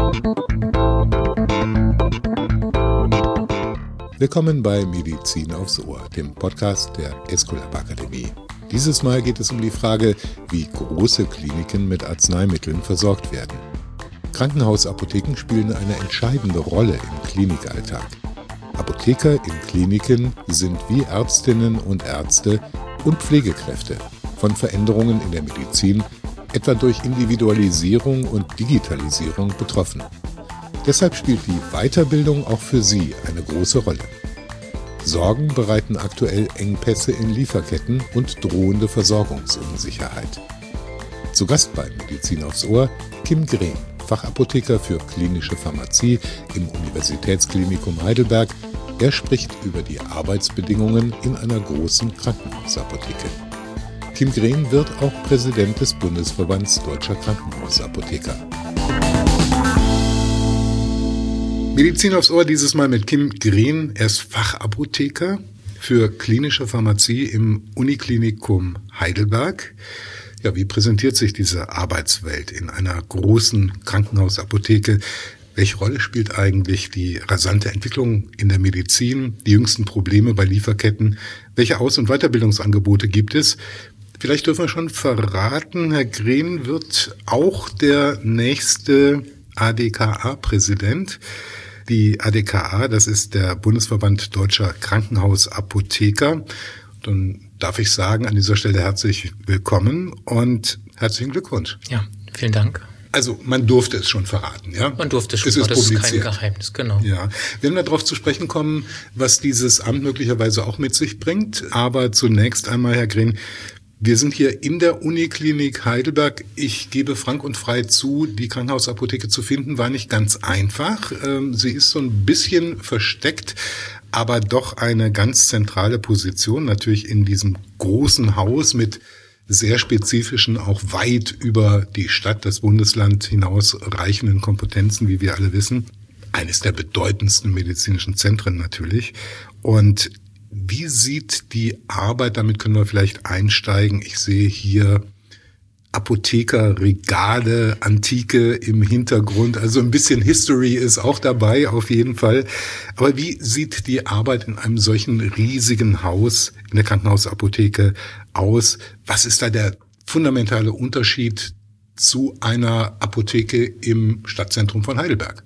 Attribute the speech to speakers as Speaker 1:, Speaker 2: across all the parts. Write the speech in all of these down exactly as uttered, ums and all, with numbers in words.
Speaker 1: Willkommen bei Medizin aufs Ohr, dem Podcast der Esculap Akademie. Dieses Mal geht es um die Frage, wie große Kliniken mit Arzneimitteln versorgt werden. Krankenhausapotheken spielen eine entscheidende Rolle im Klinikalltag. Apotheker in Kliniken sind wie Ärztinnen und Ärzte und Pflegekräfte von Veränderungen in der Medizin, etwa durch Individualisierung und Digitalisierung, betroffen. Deshalb spielt die Weiterbildung auch für sie eine große Rolle. Sorgen bereiten aktuell Engpässe in Lieferketten und drohende Versorgungsunsicherheit. Zu Gast bei Medizin aufs Ohr Kim Green, Fachapotheker für klinische Pharmazie im Universitätsklinikum Heidelberg. Er spricht über die Arbeitsbedingungen in einer großen Krankenhausapotheke. Kim Green wird auch Präsident des Bundesverbands Deutscher Krankenhausapotheker. Medizin aufs Ohr, dieses Mal mit Kim Green. Er ist Fachapotheker für klinische Pharmazie im Uniklinikum Heidelberg. Ja, wie präsentiert sich diese Arbeitswelt in einer großen Krankenhausapotheke? Welche Rolle spielt eigentlich die rasante Entwicklung in der Medizin, die jüngsten Probleme bei Lieferketten? Welche Aus- und Weiterbildungsangebote gibt es? Vielleicht dürfen wir schon verraten, Herr Green wird auch der nächste A D K A-Präsident. Die A D K A, das ist der Bundesverband Deutscher Krankenhausapotheker. Dann darf ich sagen, an dieser Stelle herzlich willkommen und herzlichen Glückwunsch.
Speaker 2: Ja, vielen Dank.
Speaker 1: Also man durfte es schon verraten, ja?
Speaker 2: Man durfte es schon,
Speaker 1: es ist
Speaker 2: das
Speaker 1: publiziert.
Speaker 2: Ist kein Geheimnis, genau.
Speaker 1: Ja, wir werden darauf zu sprechen kommen, was dieses Amt möglicherweise auch mit sich bringt. Aber zunächst einmal, Herr Green, wir sind hier in der Uniklinik Heidelberg. Ich gebe frank und frei zu, die Krankenhausapotheke zu finden, war nicht ganz einfach. Sie ist so ein bisschen versteckt, aber doch eine ganz zentrale Position, natürlich in diesem großen Haus mit sehr spezifischen, auch weit über die Stadt, das Bundesland hinaus reichenden Kompetenzen, wie wir alle wissen. Eines der bedeutendsten medizinischen Zentren natürlich. Und wie sieht die Arbeit, damit können wir vielleicht einsteigen, ich sehe hier Apothekerregale, Antike im Hintergrund, also ein bisschen History ist auch dabei auf jeden Fall. Aber wie sieht die Arbeit in einem solchen riesigen Haus, in der Krankenhausapotheke aus? Was ist da der fundamentale Unterschied zu einer Apotheke im Stadtzentrum von Heidelberg?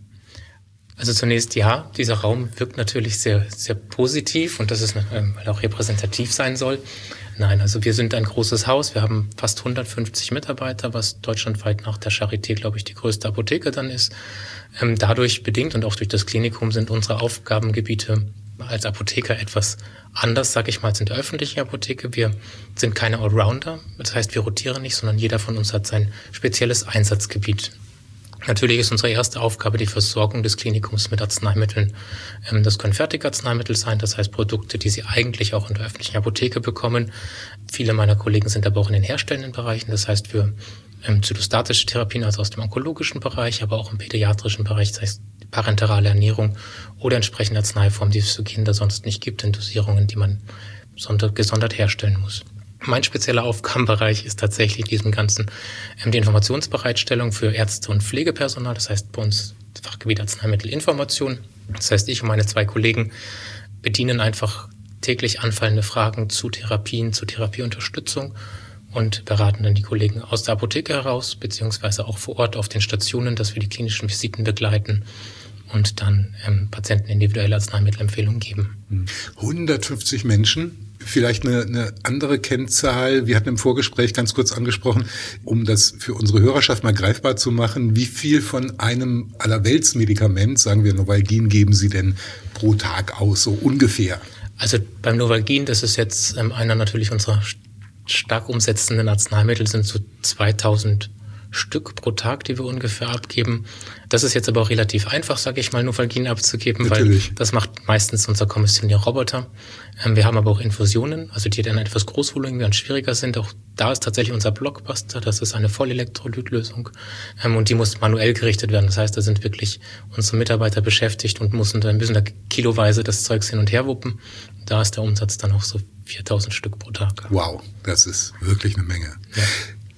Speaker 2: Also zunächst, ja, dieser Raum wirkt natürlich sehr, sehr positiv und das ist, weil auch repräsentativ sein soll. Nein, also wir sind ein großes Haus. Wir haben fast hundertfünfzig Mitarbeiter, was deutschlandweit nach der Charité, glaube ich, die größte Apotheke dann ist. Ähm, dadurch bedingt und auch durch das Klinikum sind unsere Aufgabengebiete als Apotheker etwas anders, sage ich mal, als in der öffentlichen Apotheke. Wir sind keine Allrounder. Das heißt, wir rotieren nicht, sondern jeder von uns hat sein spezielles Einsatzgebiet. Natürlich ist unsere erste Aufgabe die Versorgung des Klinikums mit Arzneimitteln. Das können Fertigarzneimittel sein, das heißt Produkte, die Sie eigentlich auch in der öffentlichen Apotheke bekommen. Viele meiner Kollegen sind aber auch in den herstellenden Bereichen, das heißt für zytostatische Therapien, also aus dem onkologischen Bereich, aber auch im pädiatrischen Bereich, das heißt parenterale Ernährung oder entsprechende Arzneiformen, die es für Kinder sonst nicht gibt, in Dosierungen, die man gesondert herstellen muss. Mein spezieller Aufgabenbereich ist tatsächlich diesem Ganzen ähm, die Informationsbereitstellung für Ärzte und Pflegepersonal. Das heißt bei uns das Fachgebiet Arzneimittelinformation. Das heißt, ich und meine zwei Kollegen bedienen einfach täglich anfallende Fragen zu Therapien, zu Therapieunterstützung und beraten dann die Kollegen aus der Apotheke heraus, beziehungsweise auch vor Ort auf den Stationen, dass wir die klinischen Visiten begleiten und dann ähm, Patienten individuelle Arzneimittelempfehlungen geben.
Speaker 1: hundertfünfzig Menschen. Vielleicht eine, eine andere Kennzahl. Wir hatten im Vorgespräch ganz kurz angesprochen, um das für unsere Hörerschaft mal greifbar zu machen. Wie viel von einem Allerweltsmedikament, sagen wir Novalgin, geben Sie denn pro Tag aus, so ungefähr?
Speaker 2: Also beim Novalgin, das ist jetzt ähm, einer natürlich unserer stark umsetzenden Arzneimittel, sind so zweitausend Stück pro Tag, die wir ungefähr abgeben. Das ist jetzt aber auch relativ einfach, sage ich mal, Novalgin abzugeben,
Speaker 1: Natürlich.
Speaker 2: Weil das macht meistens unser kommissionierter Roboter. Ähm, wir haben aber auch Infusionen, also die dann etwas großvolumiger und schwieriger sind. Auch da ist tatsächlich unser Blockbuster, das ist eine Vollelektrolytlösung ähm, und die muss manuell gerichtet werden. Das heißt, da sind wirklich unsere Mitarbeiter beschäftigt und müssen dann müssen da kiloweise das Zeugs hin und her wuppen. Da ist der Umsatz dann auch so viertausend Stück pro Tag.
Speaker 1: Wow, das ist wirklich eine Menge.
Speaker 2: Ja.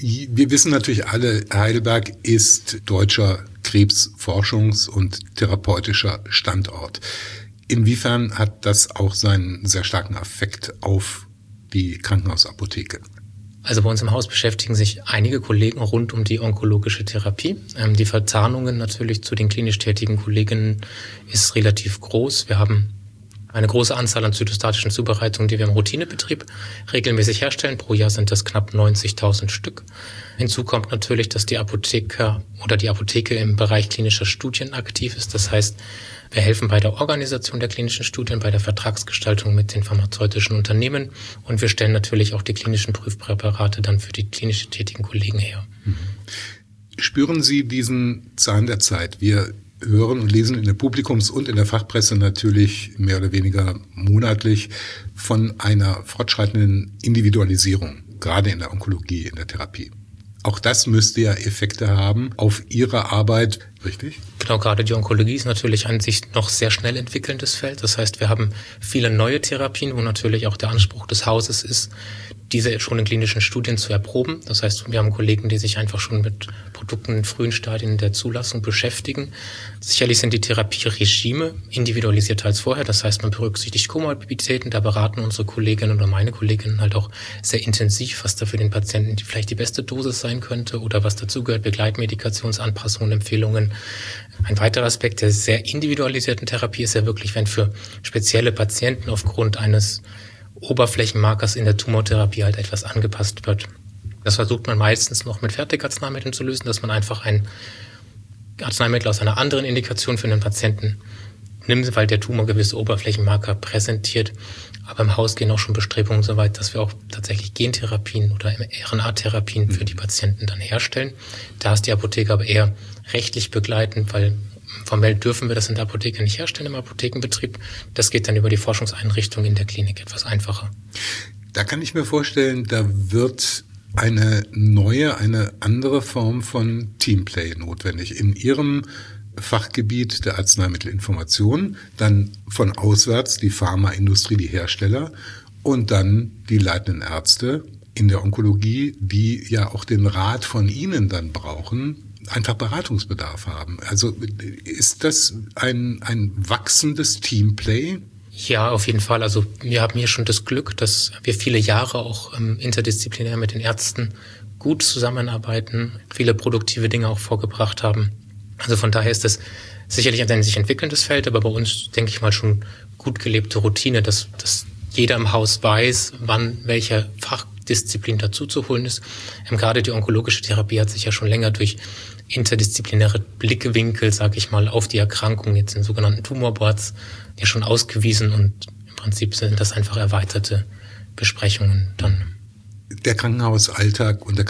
Speaker 1: Wir wissen natürlich alle, Heidelberg ist deutscher Krebsforschungs- und therapeutischer Standort. Inwiefern hat das auch seinen sehr starken Effekt auf die Krankenhausapotheke?
Speaker 2: Also bei uns im Haus beschäftigen sich einige Kollegen rund um die onkologische Therapie. Ähm, die Verzahnungen natürlich zu den klinisch tätigen Kolleginnen ist relativ groß. Wir haben eine große Anzahl an zytostatischen Zubereitungen, die wir im Routinebetrieb regelmäßig herstellen. Pro Jahr sind das knapp neunzigtausend Stück. Hinzu kommt natürlich, dass die Apotheker oder die Apotheke im Bereich klinischer Studien aktiv ist. Das heißt, wir helfen bei der Organisation der klinischen Studien, bei der Vertragsgestaltung mit den pharmazeutischen Unternehmen und wir stellen natürlich auch die klinischen Prüfpräparate dann für die klinisch tätigen Kollegen her.
Speaker 1: Spüren Sie diesen Zahn der Zeit? Wir hören und lesen in der Publikums- und in der Fachpresse natürlich mehr oder weniger monatlich von einer fortschreitenden Individualisierung, gerade in der Onkologie, in der Therapie. Auch das müsste ja Effekte haben auf Ihre Arbeit, richtig?
Speaker 2: Genau, gerade die Onkologie ist natürlich an sich noch sehr schnell entwickelndes Feld. Das heißt, wir haben viele neue Therapien, wo natürlich auch der Anspruch des Hauses ist, diese schon in klinischen Studien zu erproben. Das heißt, wir haben Kollegen, die sich einfach schon mit Produkten in frühen Stadien der Zulassung beschäftigen. Sicherlich sind die Therapieregime individualisierter als vorher. Das heißt, man berücksichtigt Komorbiditäten. Da beraten unsere Kolleginnen oder meine Kolleginnen halt auch sehr intensiv, was da für den Patienten vielleicht die beste Dosis sein könnte oder was dazugehört, Begleitmedikationsanpassungen, Empfehlungen. Ein weiterer Aspekt der sehr individualisierten Therapie ist ja wirklich, wenn für spezielle Patienten aufgrund eines Oberflächenmarkers in der Tumortherapie halt etwas angepasst wird. Das versucht man meistens noch mit Fertigarzneimitteln zu lösen, dass man einfach ein Arzneimittel aus einer anderen Indikation für einen Patienten nimmt, weil der Tumor gewisse Oberflächenmarker präsentiert. Aber im Haus gehen auch schon Bestrebungen so weit, dass wir auch tatsächlich Gentherapien oder R N A-Therapien für die Patienten dann herstellen. Da ist die Apotheke aber eher rechtlich begleitend, weil formell dürfen wir das in der Apotheke nicht herstellen, im Apothekenbetrieb. Das geht dann über die Forschungseinrichtung in der Klinik etwas einfacher.
Speaker 1: Da kann ich mir vorstellen, da wird eine neue, eine andere Form von Teamplay notwendig. In Ihrem Fachgebiet der Arzneimittelinformation, dann von auswärts die Pharmaindustrie, die Hersteller und dann die leitenden Ärzte in der Onkologie, die ja auch den Rat von Ihnen dann brauchen, einfach Beratungsbedarf haben. Also ist das ein, ein wachsendes Teamplay?
Speaker 2: Ja, auf jeden Fall. Also wir haben hier schon das Glück, dass wir viele Jahre auch ähm, interdisziplinär mit den Ärzten gut zusammenarbeiten, viele produktive Dinge auch vorgebracht haben. Also von daher ist das sicherlich ein sich entwickelndes Feld, aber bei uns, denke ich mal, schon gut gelebte Routine, dass, dass jeder im Haus weiß, wann welcher Fachdisziplin dazu zu holen ist. Ähm, gerade die onkologische Therapie hat sich ja schon länger durch interdisziplinäre Blickwinkel, sage ich mal, auf die Erkrankung, jetzt in sogenannten Tumorboards, ja schon ausgewiesen und im Prinzip sind das einfach erweiterte Besprechungen dann.
Speaker 1: Der Krankenhausalltag und der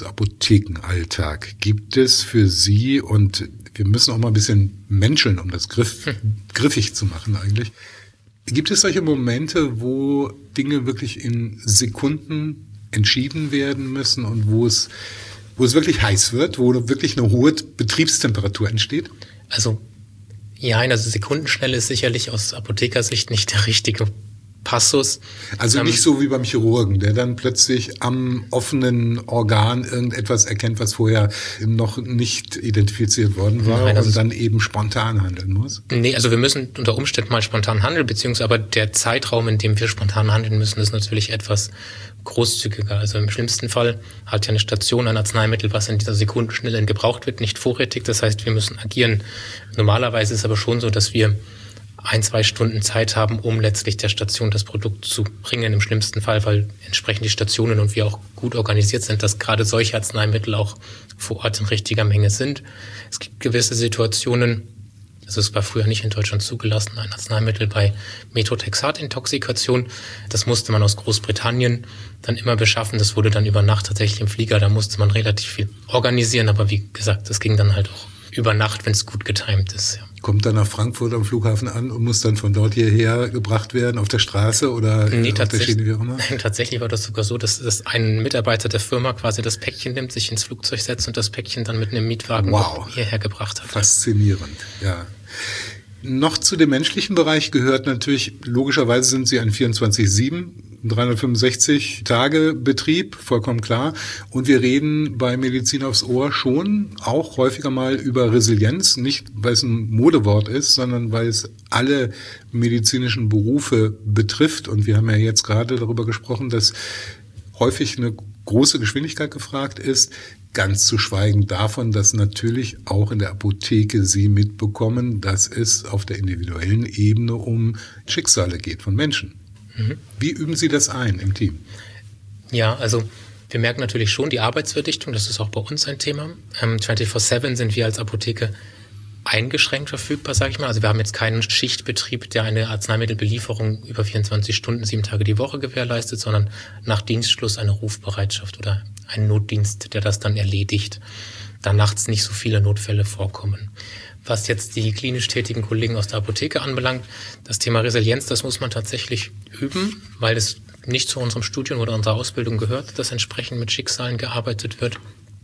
Speaker 1: Krankenhausapothekenalltag, gibt es für Sie, und wir müssen auch mal ein bisschen menscheln, um das griff, hm. griffig zu machen eigentlich, gibt es solche Momente, wo Dinge wirklich in Sekunden entschieden werden müssen und wo es wo es wirklich heiß wird, wo wirklich eine hohe Betriebstemperatur entsteht?
Speaker 2: Also ja, also Sekundenschnelle ist sicherlich aus Apothekersicht nicht der richtige Passus.
Speaker 1: Also
Speaker 2: ähm,
Speaker 1: nicht so wie beim Chirurgen, der dann plötzlich am offenen Organ irgendetwas erkennt, was vorher noch nicht identifiziert worden war. Nein, also und dann eben spontan handeln muss.
Speaker 2: Nee, also wir müssen unter Umständen mal spontan handeln, beziehungsweise aber der Zeitraum, in dem wir spontan handeln müssen, ist natürlich etwas großzügiger. Also im schlimmsten Fall hat ja eine Station ein Arzneimittel, was in dieser Sekundenschnelle gebraucht wird, nicht vorrätig. Das heißt, wir müssen agieren. Normalerweise ist es aber schon so, dass wir ein, zwei Stunden Zeit haben, um letztlich der Station das Produkt zu bringen. Im schlimmsten Fall, weil entsprechend die Stationen und wir auch gut organisiert sind, dass gerade solche Arzneimittel auch vor Ort in richtiger Menge sind. Es gibt gewisse Situationen, also es war früher nicht in Deutschland zugelassen, ein Arzneimittel bei Methotrexat-Intoxikation. Das musste man aus Großbritannien dann immer beschaffen. Das wurde dann über Nacht tatsächlich im Flieger. Da musste man relativ viel organisieren. Aber wie gesagt, das ging dann halt auch über Nacht, wenn es gut getimt ist. Ja.
Speaker 1: Kommt dann nach Frankfurt am Flughafen an und muss dann von dort hierher gebracht werden, auf der Straße oder
Speaker 2: nee,
Speaker 1: auf der Schiene, wie auch immer?
Speaker 2: Tatsächlich war das sogar so, dass, dass ein Mitarbeiter der Firma quasi das Päckchen nimmt, sich ins Flugzeug setzt und das Päckchen dann mit einem Mietwagen
Speaker 1: wow.
Speaker 2: hierher gebracht hat.
Speaker 1: Faszinierend, ja. Noch zu dem menschlichen Bereich gehört natürlich, logischerweise sind Sie ein vierundzwanzig sieben, dreihundertfünfundsechzig Tage Betrieb, vollkommen klar. Und wir reden bei Medizin aufs Ohr schon auch häufiger mal über Resilienz, nicht weil es ein Modewort ist, sondern weil es alle medizinischen Berufe betrifft. Und wir haben ja jetzt gerade darüber gesprochen, dass häufig eine große Geschwindigkeit gefragt ist. Ganz zu schweigen davon, dass natürlich auch in der Apotheke Sie mitbekommen, dass es auf der individuellen Ebene um Schicksale geht von Menschen. Mhm. Wie üben Sie das ein im Team?
Speaker 2: Ja, also wir merken natürlich schon die Arbeitsverdichtung, das ist auch bei uns ein Thema. Ähm, vierundzwanzig sieben sind wir als Apotheke eingeschränkt verfügbar, sage ich mal. Also wir haben jetzt keinen Schichtbetrieb, der eine Arzneimittelbelieferung über vierundzwanzig Stunden, sieben Tage die Woche gewährleistet, sondern nach Dienstschluss eine Rufbereitschaft oder einen Notdienst, der das dann erledigt, da nachts nicht so viele Notfälle vorkommen. Was jetzt die klinisch tätigen Kollegen aus der Apotheke anbelangt, das Thema Resilienz, das muss man tatsächlich üben, weil es nicht zu unserem Studium oder unserer Ausbildung gehört, dass entsprechend mit Schicksalen gearbeitet wird.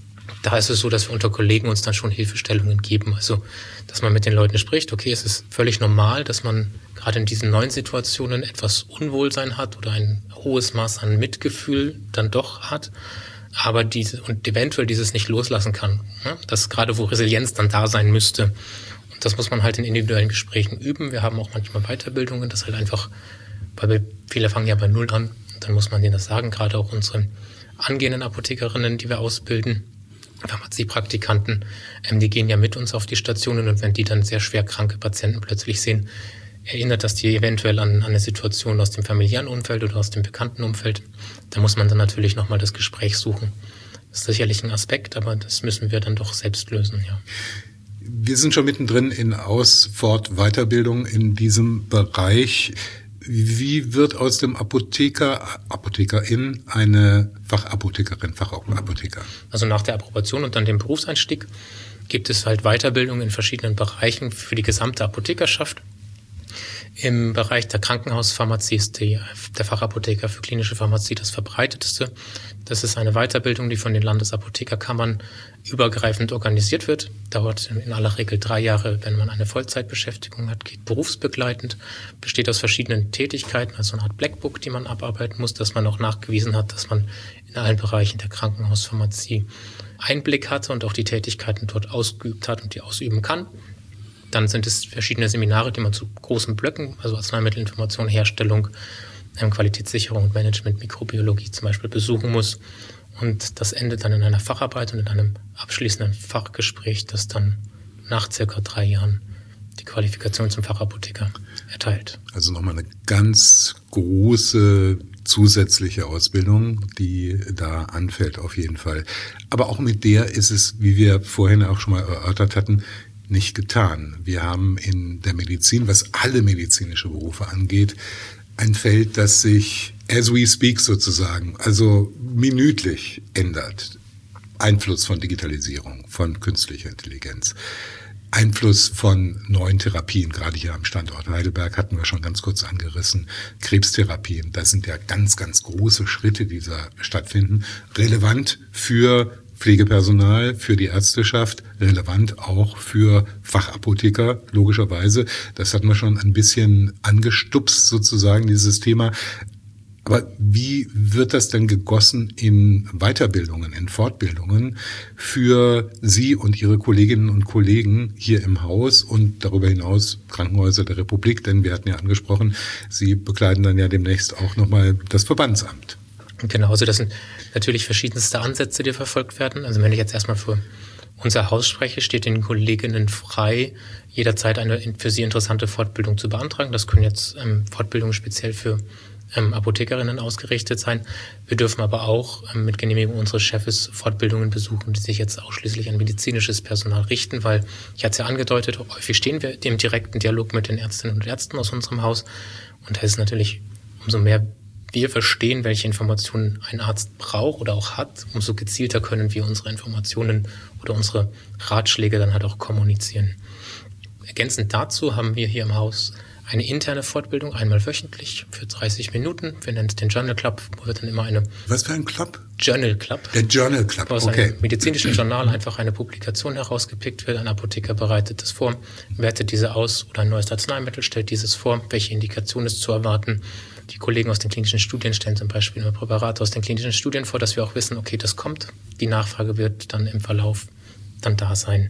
Speaker 2: Da ist es so, dass wir unter Kollegen uns dann schon Hilfestellungen geben. Also, dass man mit den Leuten spricht. Okay, es ist völlig normal, dass man gerade in diesen neuen Situationen etwas Unwohlsein hat oder ein hohes Maß an Mitgefühl dann doch hat, aber diese und eventuell dieses nicht loslassen kann. Ja? Das gerade, wo Resilienz dann da sein müsste. Und das muss man halt in individuellen Gesprächen üben. Wir haben auch manchmal Weiterbildungen, das halt einfach, weil wir, viele fangen ja bei Null an. Und dann muss man denen das sagen, gerade auch unsere angehenden Apothekerinnen, die wir ausbilden, Pharmaziepraktikanten, ähm, die gehen ja mit uns auf die Stationen und wenn die dann sehr schwer kranke Patienten plötzlich sehen, erinnert das die eventuell an, an eine Situation aus dem familiären Umfeld oder aus dem bekannten Umfeld. Da muss man dann natürlich nochmal das Gespräch suchen. Das ist sicherlich ein Aspekt, aber das müssen wir dann doch selbst lösen, ja.
Speaker 1: Wir sind schon mittendrin in Aus-, Fort-, Weiterbildung in diesem Bereich. Wie wird aus dem Apotheker, Apothekerin eine Fachapothekerin, Fachapotheker?
Speaker 2: Also nach der Approbation und dann dem Berufseinstieg gibt es halt Weiterbildung in verschiedenen Bereichen für die gesamte Apothekerschaft. Im Bereich der Krankenhauspharmazie ist die, der Fachapotheker für klinische Pharmazie das verbreitetste. Das ist eine Weiterbildung, die von den Landesapothekerkammern übergreifend organisiert wird. Dauert in aller Regel drei Jahre, wenn man eine Vollzeitbeschäftigung hat, geht berufsbegleitend, besteht aus verschiedenen Tätigkeiten, also eine Art Blackbook, die man abarbeiten muss, dass man auch nachgewiesen hat, dass man in allen Bereichen der Krankenhauspharmazie Einblick hatte und auch die Tätigkeiten dort ausgeübt hat und die ausüben kann. Dann sind es verschiedene Seminare, die man zu großen Blöcken, also Arzneimittelinformation, Herstellung, Qualitätssicherung und Management, Mikrobiologie zum Beispiel besuchen muss. Und das endet dann in einer Facharbeit und in einem abschließenden Fachgespräch, das dann nach circa drei Jahren die Qualifikation zum Fachapotheker erteilt.
Speaker 1: Also nochmal eine ganz große zusätzliche Ausbildung, die da anfällt auf jeden Fall. Aber auch mit der ist es, wie wir vorhin auch schon mal erörtert hatten, nicht getan. Wir haben in der Medizin, was alle medizinische Berufe angeht, ein Feld, das sich as we speak sozusagen, also minütlich ändert. Einfluss von Digitalisierung, von künstlicher Intelligenz, Einfluss von neuen Therapien, gerade hier am Standort Heidelberg hatten wir schon ganz kurz angerissen, Krebstherapien, das sind ja ganz, ganz große Schritte, die da stattfinden, relevant für Pflegepersonal, für die Ärzteschaft, relevant auch für Fachapotheker, logischerweise. Das hat man schon ein bisschen angestupst sozusagen, dieses Thema. Aber wie wird das denn gegossen in Weiterbildungen, in Fortbildungen für Sie und Ihre Kolleginnen und Kollegen hier im Haus und darüber hinaus Krankenhäuser der Republik? Denn wir hatten ja angesprochen, Sie bekleiden dann ja demnächst auch nochmal das Verbandsamt.
Speaker 2: Genau, also das sind natürlich verschiedenste Ansätze, die verfolgt werden. Also wenn ich jetzt erstmal für unser Haus spreche, steht den Kolleginnen frei, jederzeit eine für sie interessante Fortbildung zu beantragen. Das können jetzt ähm, Fortbildungen speziell für ähm, Apothekerinnen ausgerichtet sein. Wir dürfen aber auch ähm, mit Genehmigung unseres Chefs Fortbildungen besuchen, die sich jetzt ausschließlich an medizinisches Personal richten, weil ich hatte es ja angedeutet, häufig stehen wir im direkten Dialog mit den Ärztinnen und Ärzten aus unserem Haus. Und da ist natürlich umso mehr wir verstehen, welche Informationen ein Arzt braucht oder auch hat, umso gezielter können wir unsere Informationen oder unsere Ratschläge dann halt auch kommunizieren. Ergänzend dazu haben wir hier im Haus eine interne Fortbildung, einmal wöchentlich für dreißig Minuten. Wir nennen es den Journal Club, wo wir dann immer eine...
Speaker 1: Was für ein Club?
Speaker 2: Journal Club.
Speaker 1: Der Journal Club,
Speaker 2: wo aus
Speaker 1: okay.
Speaker 2: einem medizinischen Journal einfach eine Publikation herausgepickt wird. Ein Apotheker bereitet das vor, wertet diese aus oder ein neues Arzneimittel stellt dieses vor, welche Indikation ist zu erwarten. Die Kollegen aus den klinischen Studien stellen zum Beispiel immer Präparate aus den klinischen Studien vor, dass wir auch wissen, okay, das kommt. Die Nachfrage wird dann im Verlauf dann da sein.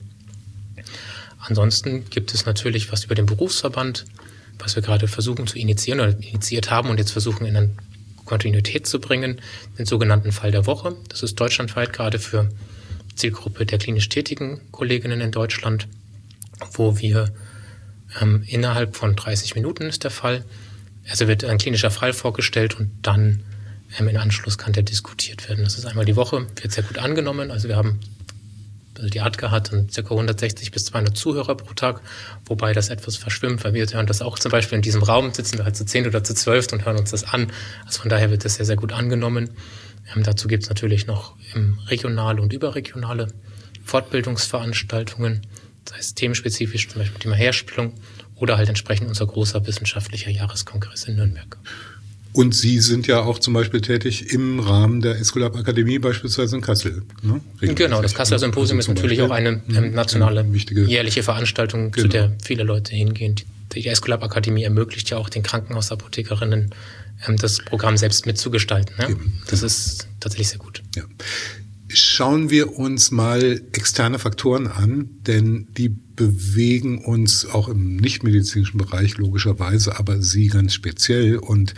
Speaker 2: Ansonsten gibt es natürlich was über den Berufsverband, was wir gerade versuchen zu initiieren oder initiiert haben und jetzt versuchen in eine Kontinuität zu bringen, den sogenannten Fall der Woche. Das ist deutschlandweit gerade für Zielgruppe der klinisch tätigen Kolleginnen in Deutschland, wo wir ähm, innerhalb von dreißig Minuten ist der Fall, also wird ein klinischer Fall vorgestellt und dann ähm, in Anschluss kann der diskutiert werden. Das ist einmal die Woche, wird sehr gut angenommen. Also wir haben Also die A D G A hat dann ca. hundertsechzig bis zweihundert Zuhörer pro Tag, wobei das etwas verschwimmt, weil wir hören das auch zum Beispiel in diesem Raum, sitzen wir halt zu zehn oder zu zwölf und hören uns das an. Also von daher wird das sehr, sehr gut angenommen. Ähm, dazu gibt es natürlich noch ähm, regionale und überregionale Fortbildungsveranstaltungen, das heißt themenspezifisch, zum Beispiel Thema Herstellung oder halt entsprechend unser großer wissenschaftlicher Jahreskongress in Nürnberg.
Speaker 1: Und Sie sind ja auch zum Beispiel tätig im Rahmen der Esculap Akademie, beispielsweise in Kassel. Ne?
Speaker 2: Genau, das Kasseler Symposium also ist natürlich Beispiel auch eine ähm, nationale, eine wichtige, jährliche Veranstaltung, genau, zu der viele Leute hingehen. Die Esculap Akademie ermöglicht ja auch den Krankenhausapothekerinnen, ähm, das Programm selbst mitzugestalten. Ne? Eben, das genau. ist tatsächlich sehr gut.
Speaker 1: Ja. Schauen wir uns mal externe Faktoren an, denn die bewegen uns auch im nichtmedizinischen Bereich logischerweise, aber Sie ganz speziell. Und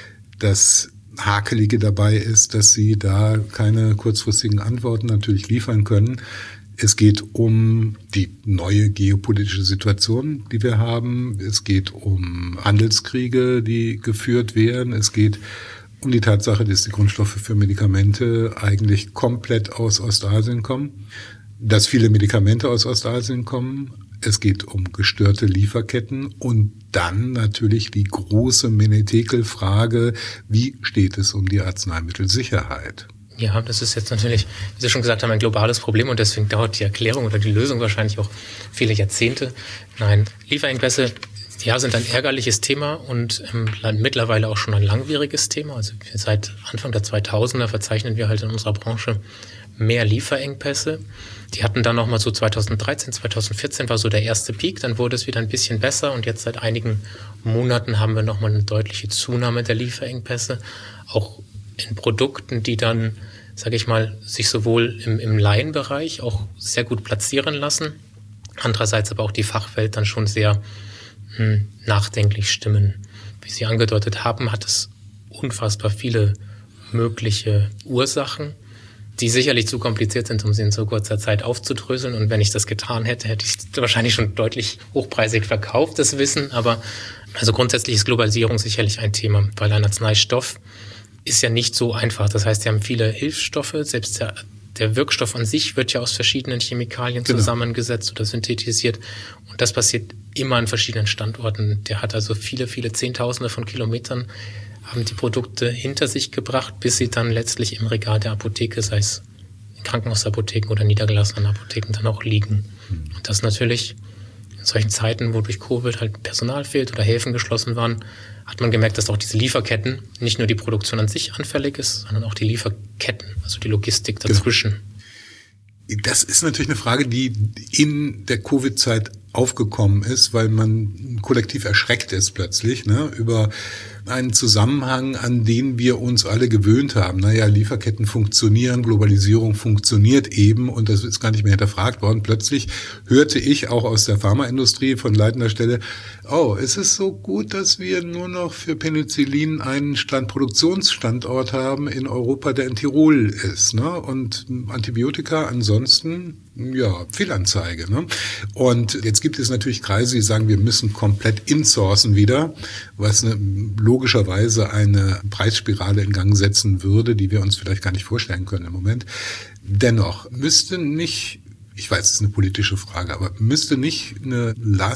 Speaker 1: das Hakelige dabei ist, dass Sie da keine kurzfristigen Antworten natürlich liefern können. Es geht um die neue geopolitische Situation, die wir haben. Es geht um Handelskriege, die geführt werden. Es geht um die Tatsache, dass die Grundstoffe für Medikamente eigentlich komplett aus Ostasien kommen, dass viele Medikamente aus Ostasien kommen. Es geht um gestörte Lieferketten und dann natürlich die große Menetekel-Frage, wie steht es um die Arzneimittelsicherheit?
Speaker 2: Ja, das ist jetzt natürlich, wie Sie schon gesagt haben, ein globales Problem und deswegen dauert die Erklärung oder die Lösung wahrscheinlich auch viele Jahrzehnte. Nein, Lieferengpässe, ja, sind ein ärgerliches Thema und ähm, mittlerweile auch schon ein langwieriges Thema. Also seit Anfang der zweitausender verzeichnen wir halt in unserer Branche mehr Lieferengpässe. Die hatten dann nochmal so zweitausenddreizehn, zweitausendvierzehn war so der erste Peak, dann wurde es wieder ein bisschen besser und jetzt seit einigen Monaten haben wir nochmal eine deutliche Zunahme der Lieferengpässe, auch in Produkten, die dann, sage ich mal, sich sowohl im, im Laienbereich auch sehr gut platzieren lassen, andererseits aber auch die Fachwelt dann schon sehr hm, nachdenklich stimmen. Wie Sie angedeutet haben, hat es unfassbar viele mögliche Ursachen, die sicherlich zu kompliziert sind, um sie in so kurzer Zeit aufzudröseln. Und wenn ich das getan hätte, hätte ich wahrscheinlich schon deutlich hochpreisig verkauft, das Wissen. Aber also grundsätzlich ist Globalisierung sicherlich ein Thema, weil ein Arzneistoff ist ja nicht so einfach. Das heißt, wir haben viele Hilfsstoffe, selbst der, der Wirkstoff an sich wird ja aus verschiedenen Chemikalien genau. zusammengesetzt oder synthetisiert. Und das passiert immer an verschiedenen Standorten. Der hat also viele, viele Zehntausende von Kilometern, haben die Produkte hinter sich gebracht, bis sie dann letztlich im Regal der Apotheke, sei es in Krankenhausapotheken oder niedergelassenen Apotheken, dann auch liegen. Und das natürlich in solchen Zeiten, wo durch Covid halt Personal fehlt oder Häfen geschlossen waren, hat man gemerkt, dass auch diese Lieferketten, nicht nur die Produktion an sich anfällig ist, sondern auch die Lieferketten, also die Logistik dazwischen.
Speaker 1: Genau. Das ist natürlich eine Frage, die in der Covid-Zeit aufgekommen ist, weil man kollektiv erschreckt ist plötzlich, ne, über einen Zusammenhang, an den wir uns alle gewöhnt haben. Naja, Lieferketten funktionieren, Globalisierung funktioniert eben und das ist gar nicht mehr hinterfragt worden. Plötzlich hörte ich auch aus der Pharmaindustrie von leitender Stelle, oh, ist es so gut, dass wir nur noch für Penicillin einen Stand, Produktionsstandort haben in Europa, der in Tirol ist, ne? Und Antibiotika ansonsten, ja, Fehlanzeige, ne? Und jetzt gibt es natürlich Kreise, die sagen, wir müssen komplett insourcen wieder, was eine, logischerweise eine Preisspirale in Gang setzen würde, die wir uns vielleicht gar nicht vorstellen können im Moment. Dennoch müsste nicht, ich weiß, es ist eine politische Frage, aber müsste nicht eine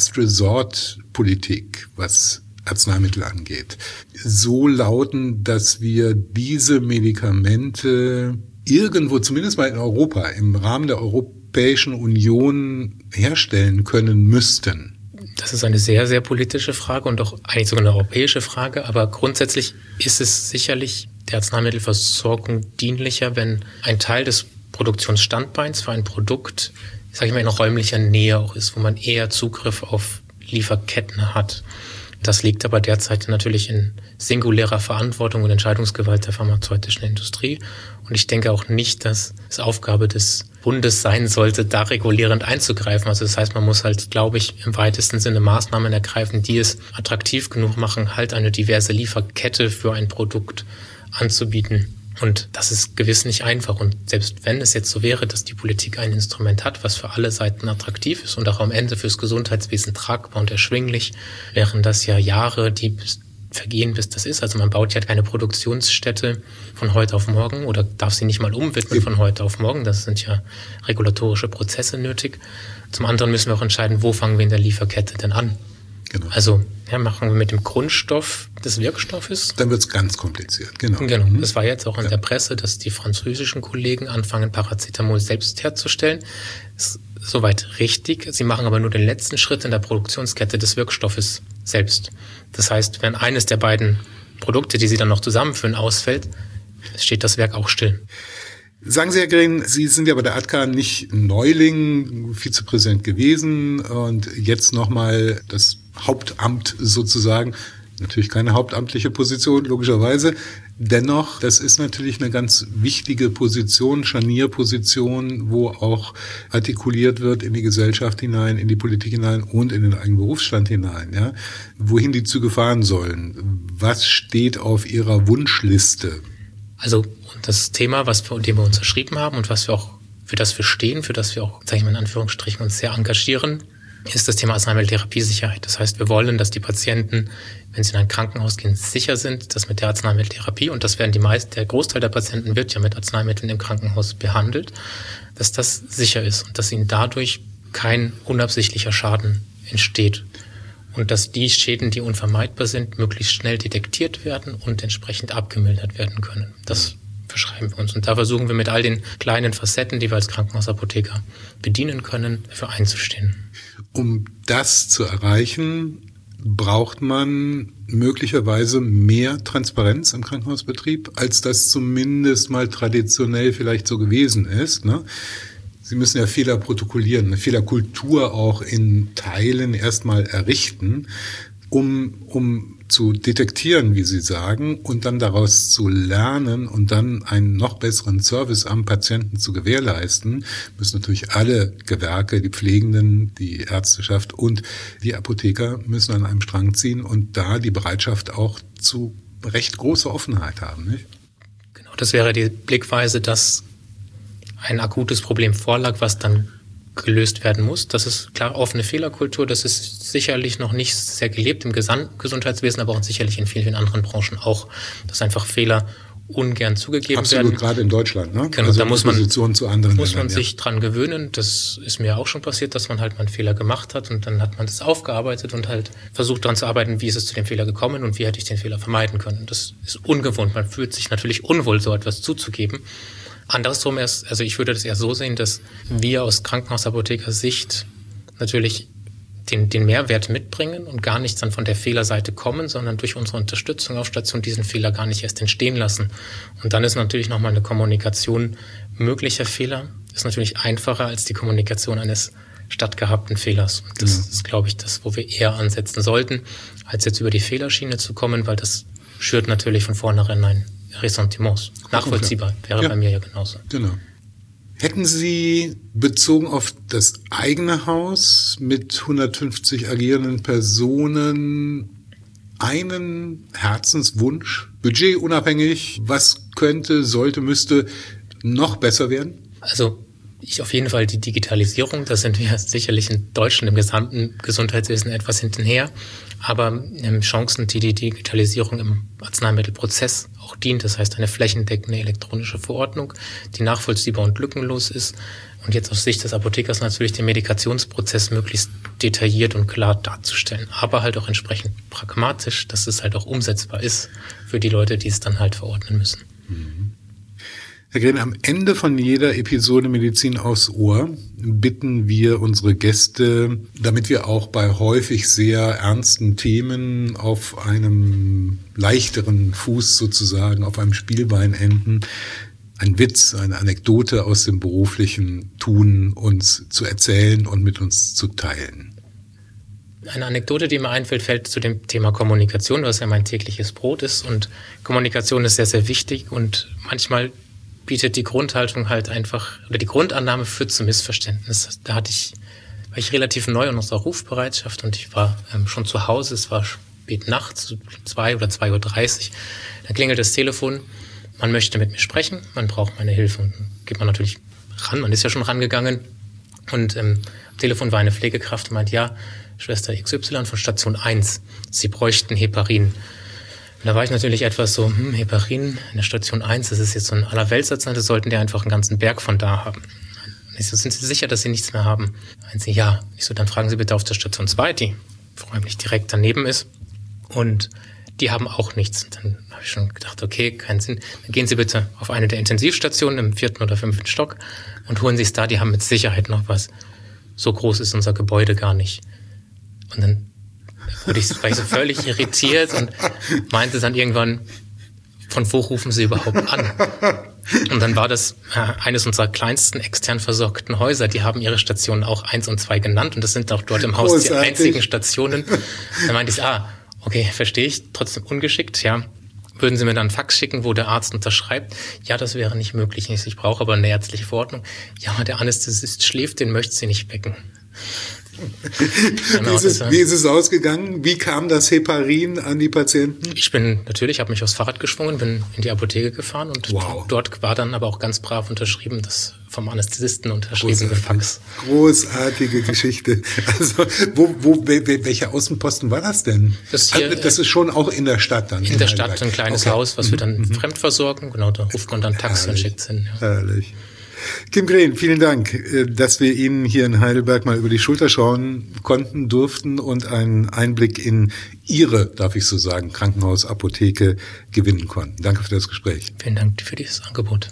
Speaker 1: Last-Resort-Politik, was Arzneimittel angeht, so lauten, dass wir diese Medikamente irgendwo, zumindest mal in Europa, im Rahmen der Europäischen Union herstellen können müssten?
Speaker 2: Das ist eine sehr, sehr politische Frage und auch eigentlich sogar eine europäische Frage. Aber grundsätzlich ist es sicherlich der Arzneimittelversorgung dienlicher, wenn ein Teil des Produktionsstandbeins für ein Produkt, sage ich mal, in räumlicher Nähe auch ist, wo man eher Zugriff auf Lieferketten hat. Das liegt aber derzeit natürlich in singulärer Verantwortung und Entscheidungsgewalt der pharmazeutischen Industrie. Und ich denke auch nicht, dass es Aufgabe des Bundes sein sollte, da regulierend einzugreifen. Also das heißt, man muss halt, glaube ich, im weitesten Sinne Maßnahmen ergreifen, die es attraktiv genug machen, halt eine diverse Lieferkette für ein Produkt anzubieten. Und das ist gewiss nicht einfach. Und selbst wenn es jetzt so wäre, dass die Politik ein Instrument hat, was für alle Seiten attraktiv ist und auch am Ende fürs Gesundheitswesen tragbar und erschwinglich, wären das ja Jahre, die vergehen, bis das ist. Also man baut ja keine Produktionsstätte von heute auf morgen oder darf sie nicht mal umwidmen von heute auf morgen. Das sind ja regulatorische Prozesse nötig. Zum anderen müssen wir auch entscheiden, wo fangen wir in der Lieferkette denn an? Genau. Also ja, machen wir mit dem Grundstoff des Wirkstoffes.
Speaker 1: Dann wird es ganz kompliziert, genau.
Speaker 2: Genau. Das war jetzt auch in ja. der Presse, dass die französischen Kollegen anfangen, Paracetamol selbst herzustellen. Ist soweit richtig. Sie machen aber nur den letzten Schritt in der Produktionskette des Wirkstoffes selbst. Das heißt, wenn eines der beiden Produkte, die sie dann noch zusammenführen, ausfällt, steht das Werk auch still.
Speaker 1: Sagen Sie, Herr Green, Sie sind ja bei der A D K nicht Neuling, Vizepräsident gewesen und jetzt nochmal das Hauptamt sozusagen. Natürlich keine hauptamtliche Position, logischerweise. Dennoch, das ist natürlich eine ganz wichtige Position, Scharnierposition, wo auch artikuliert wird in die Gesellschaft hinein, in die Politik hinein und in den eigenen Berufsstand hinein, ja. Wohin die Züge fahren sollen. Was steht auf Ihrer Wunschliste?
Speaker 2: Also das Thema, was wir, dem wir uns verschrieben haben und was wir auch, für das wir stehen, für das wir auch, sage ich mal in Anführungsstrichen, uns sehr engagieren, ist das Thema Arzneimitteltherapiesicherheit. Das heißt, wir wollen, dass die Patienten, wenn sie in ein Krankenhaus gehen, sicher sind, dass mit der Arzneimitteltherapie, und das werden die meisten, der Großteil der Patienten wird ja mit Arzneimitteln im Krankenhaus behandelt, dass das sicher ist und dass ihnen dadurch kein unabsichtlicher Schaden entsteht. Und dass die Schäden, die unvermeidbar sind, möglichst schnell detektiert werden und entsprechend abgemildert werden können. Das verschreiben wir uns. Und da versuchen wir mit all den kleinen Facetten, die wir als Krankenhausapotheker bedienen können, dafür einzustehen.
Speaker 1: Um das zu erreichen, braucht man möglicherweise mehr Transparenz im Krankenhausbetrieb, als das zumindest mal traditionell vielleicht so gewesen ist, ne? Sie müssen ja Fehler protokollieren, eine Fehlerkultur auch in Teilen erstmal errichten, um, um zu detektieren, wie Sie sagen, und dann daraus zu lernen und dann einen noch besseren Service am Patienten zu gewährleisten, müssen natürlich alle Gewerke, die Pflegenden, die Ärzteschaft und die Apotheker müssen an einem Strang ziehen und da die Bereitschaft auch zu recht großer Offenheit haben, nicht?
Speaker 2: Genau, das wäre die Blickweise, dass ein akutes Problem vorlag, was dann gelöst werden muss. Das ist klar offene Fehlerkultur, das ist sicherlich noch nicht sehr gelebt im Gesamtgesundheitswesen, aber auch sicherlich in vielen, vielen anderen Branchen auch, dass einfach Fehler ungern zugegeben
Speaker 1: Absolut,
Speaker 2: werden.
Speaker 1: Absolut, gerade in Deutschland. Ne?
Speaker 2: Genau,
Speaker 1: also
Speaker 2: da muss man,
Speaker 1: zu anderen
Speaker 2: muss man
Speaker 1: Ländern,
Speaker 2: sich
Speaker 1: ja.
Speaker 2: dran gewöhnen. Das ist mir auch schon passiert, dass man halt mal einen Fehler gemacht hat und dann hat man das aufgearbeitet und halt versucht daran zu arbeiten, wie ist es zu dem Fehler gekommen und wie hätte ich den Fehler vermeiden können. Das ist ungewohnt. Man fühlt sich natürlich unwohl, so etwas zuzugeben. Andersrum erst, also ich würde das eher so sehen, dass wir aus Krankenhausapotheker-Sicht natürlich den, den Mehrwert mitbringen und gar nicht dann von der Fehlerseite kommen, sondern durch unsere Unterstützung auf Station diesen Fehler gar nicht erst entstehen lassen. Und dann ist natürlich nochmal eine Kommunikation möglicher Fehler, ist natürlich einfacher als die Kommunikation eines stattgehabten Fehlers. Und das genau. ist, glaube ich, das, wo wir eher ansetzen sollten, als jetzt über die Fehlerschiene zu kommen, weil das schürt natürlich von vornherein ein Ressentiments. Nachvollziehbar, wäre ja. bei mir ja genauso.
Speaker 1: Genau. Hätten Sie bezogen auf das eigene Haus mit hundertfünfzig agierenden Personen einen Herzenswunsch, budgetunabhängig, was könnte, sollte, müsste noch besser werden?
Speaker 2: Also ich auf jeden Fall die Digitalisierung, da sind wir sicherlich in Deutschland im gesamten Gesundheitswesen etwas hintenher, aber ähm, Chancen, die die Digitalisierung im Arzneimittelprozess auch dient, das heißt eine flächendeckende elektronische Verordnung, die nachvollziehbar und lückenlos ist und jetzt aus Sicht des Apothekers natürlich den Medikationsprozess möglichst detailliert und klar darzustellen, aber halt auch entsprechend pragmatisch, dass es halt auch umsetzbar ist für die Leute, die es dann halt verordnen müssen.
Speaker 1: Mhm. Herr Green, am Ende von jeder Episode Medizin aufs Ohr bitten wir unsere Gäste, damit wir auch bei häufig sehr ernsten Themen auf einem leichteren Fuß sozusagen, auf einem Spielbein enden, ein Witz, eine Anekdote aus dem beruflichen Tun uns zu erzählen und mit uns zu teilen.
Speaker 2: Eine Anekdote, die mir einfällt, fällt zu dem Thema Kommunikation, was ja mein tägliches Brot ist. Und Kommunikation ist sehr, sehr wichtig und manchmal bietet die Grundhaltung halt einfach, oder die Grundannahme führt zu Missverständnis. Da hatte ich, war ich relativ neu in unserer Rufbereitschaft und ich war ähm, schon zu Hause, es war spät nachts, zwei oder zwei Uhr dreißig. Da klingelt das Telefon, man möchte mit mir sprechen, man braucht meine Hilfe. Und dann geht man natürlich ran, man ist ja schon rangegangen. Und ähm, am Telefon war eine Pflegekraft und meint, ja, Schwester X Y von Station eins, Sie bräuchten Heparin. Und da war ich natürlich etwas so, hm, Heparin in der Station eins, das ist jetzt so ein Allerweltsarzneimittel, das sollten die einfach einen ganzen Berg von da haben. Und ich so, sind Sie sicher, dass Sie nichts mehr haben? Meinen Sie, ja. Ich so, dann fragen Sie bitte auf der Station zwei, die räumlich direkt daneben ist. Und die haben auch nichts. Und dann habe ich schon gedacht, okay, keinen Sinn. Dann gehen Sie bitte auf eine der Intensivstationen im vierten oder fünften Stock und holen Sie es da, die haben mit Sicherheit noch was. So groß ist unser Gebäude gar nicht. Und dann wurde ich, war ich so völlig irritiert und meinte dann irgendwann, von wo rufen Sie überhaupt an? Und dann war das äh, eines unserer kleinsten extern versorgten Häuser. Die haben ihre Stationen auch eins und zwei genannt und das sind auch dort im Haus Großartig. Die einzigen Stationen. Dann meinte ich, ah, okay, verstehe ich, trotzdem ungeschickt, ja. Würden Sie mir dann einen Fax schicken, wo der Arzt unterschreibt? Ja, das wäre nicht möglich. Ich brauche aber eine ärztliche Verordnung. Ja, der Anästhesist schläft, den möchte Sie nicht wecken.
Speaker 1: Genau, wie, ist es, wie ist es ausgegangen? Wie kam das Heparin an die Patienten?
Speaker 2: Ich bin natürlich, habe mich aufs Fahrrad geschwungen, bin in die Apotheke gefahren und wow. Dort war dann aber auch ganz brav unterschrieben, das vom Anästhesisten unterschriebene Fax.
Speaker 1: Großartige Geschichte. Also wo, wo, welcher Außenposten war das denn?
Speaker 2: Das, hier,
Speaker 1: also, das ist schon auch in der Stadt dann.
Speaker 2: In, in der Stadt ein kleines okay. Haus, was wir dann mhm. fremdversorgen. Genau, da ruft man dann Taxi und schickt es hin. Ja.
Speaker 1: Herrlich. Kim Green, vielen Dank, dass wir Ihnen hier in Heidelberg mal über die Schulter schauen konnten, durften und einen Einblick in Ihre, darf ich so sagen, Krankenhausapotheke gewinnen konnten. Danke für das Gespräch.
Speaker 2: Vielen Dank für dieses Angebot.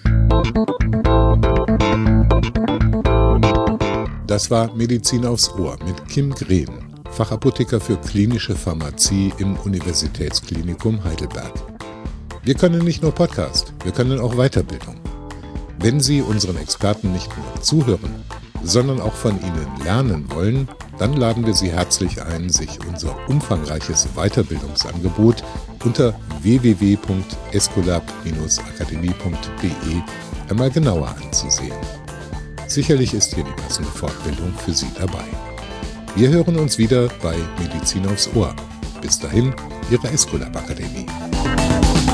Speaker 1: Das war Medizin aufs Ohr mit Kim Green, Fachapotheker für klinische Pharmazie im Universitätsklinikum Heidelberg. Wir können nicht nur Podcast, wir können auch Weiterbildung. Wenn Sie unseren Experten nicht nur zuhören, sondern auch von ihnen lernen wollen, dann laden wir Sie herzlich ein, sich unser umfangreiches Weiterbildungsangebot unter w w w punkt escolab Bindestrich akademie punkt de einmal genauer anzusehen. Sicherlich ist hier die passende Fortbildung für Sie dabei. Wir hören uns wieder bei Medizin aufs Ohr. Bis dahin, Ihre Escolab Akademie.